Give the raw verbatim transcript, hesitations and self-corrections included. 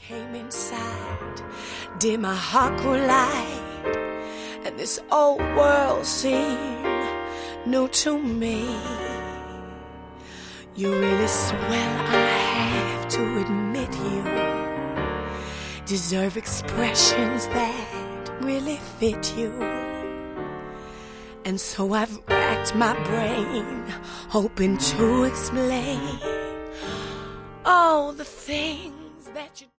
came inside, did my heart collide, and this old world seemed new to me. You really swell, I have to admit you deserve expressions that really fit you. And so I've racked my brain, hoping to explain all the things that you